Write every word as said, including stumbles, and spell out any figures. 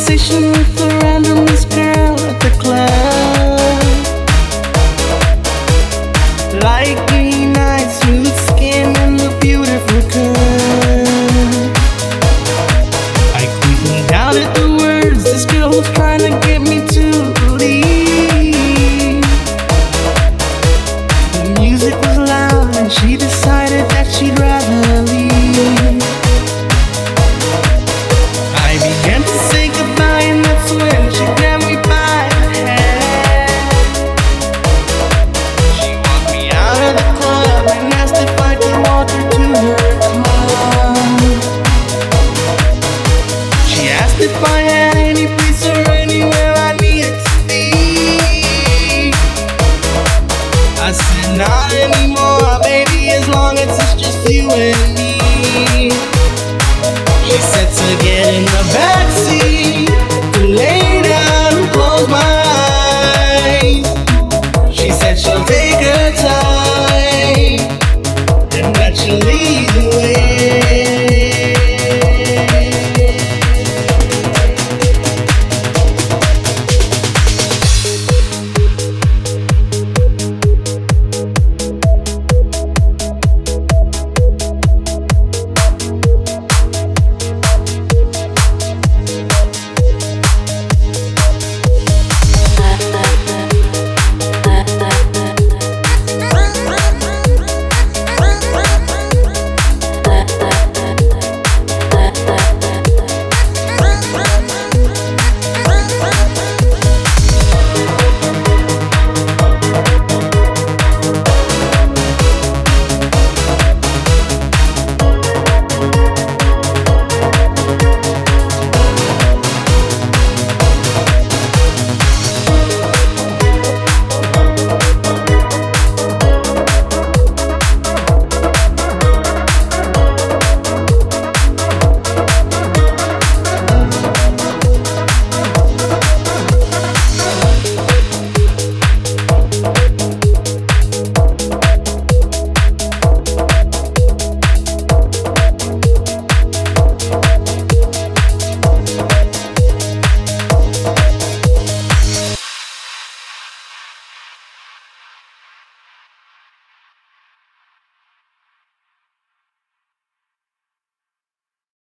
conversation with a randomest girl at the club. Light green eyes, smooth skin, and a beautiful curve. I quickly doubted the words this girl was trying to get me to believe. The music was loud and she decided that she'd rather leave. I began to say goodbye and that's when she grabbed me by the hand. She walked me out of the club and asked if I could walk her to her car. She asked if I had any place or anywhere I needed to be. I said not anymore, baby, as long as it's just you and me. She said to get in the backseat.